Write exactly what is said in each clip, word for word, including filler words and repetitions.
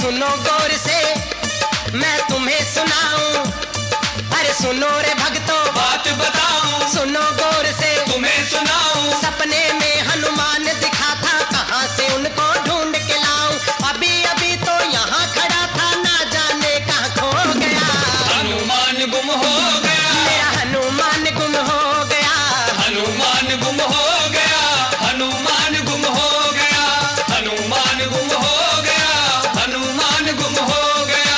सुनो गौर से मैं तुम्हें सुनाऊं, अरे सुनो रे भक्तों बात बताऊं, सुनो गौर से तुम्हें सुनाऊं। सपने में हनुमान दिखा था, कहां से उनको ढूंढ के लाऊं, अभी अभी तो यहाँ खड़ा था, ना जाने कहाँ खो गया। हनुमान गुम हो गया, मेरा हनुमान गुम हो गया, हनुमान गुम हो गया, हनुमान गुम हो गया, हनुमान गुम हो गया, हनुमान गुम हो गया।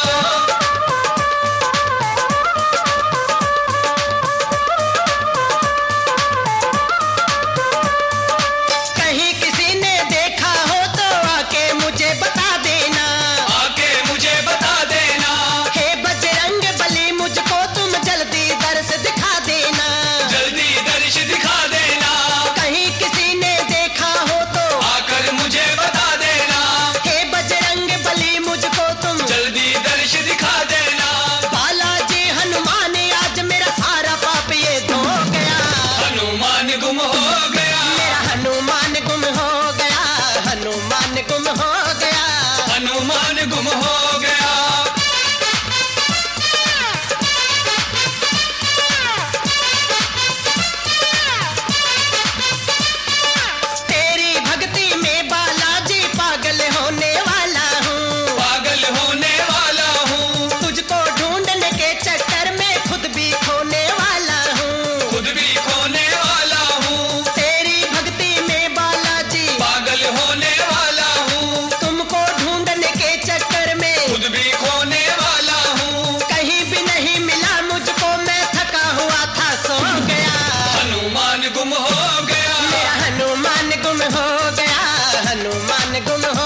कहीं किसी ने देखा हो तो आके मुझे बता देना, आके मुझे बता देना, हे बजरंग बली मुझको तुम जल्दी दर्श दिखा देना, जल्दी दर्श दिखा देना। कहीं किसी ने देखा हो तो आकर मुझे बता देना, हे बजरंग बली मुझको तुम जल्दी दर्श दिखा देना। बालाजी हनुमान आज मेरा सारा पाप ये धो गया, हनुमान गुम हो गया, मेरा हनुमान गुम हो गया, हनुमान गुम हो गया। हनुमान गुम हो गया। तेरी भक्ति में बालाजी पागल होने वाला हूँ, पागल होने वाला हूँ, तुझको ढूंढने के चक्कर में खुद भी खोने वाला हूँ, खुद भी खोने वाला हूँ। तेरी भक्ति में बालाजी पागल होने वाला हूँ, तुमको ढूंढने के चक्कर में खुद भी खोने वाला हूँ। कहीं भी नहीं मिला मुझको, मैं थका हुआ था सो गया। हनुमान गुम हो गया, मेरा हनुमान गुम हो गया, हनुमान गुम हो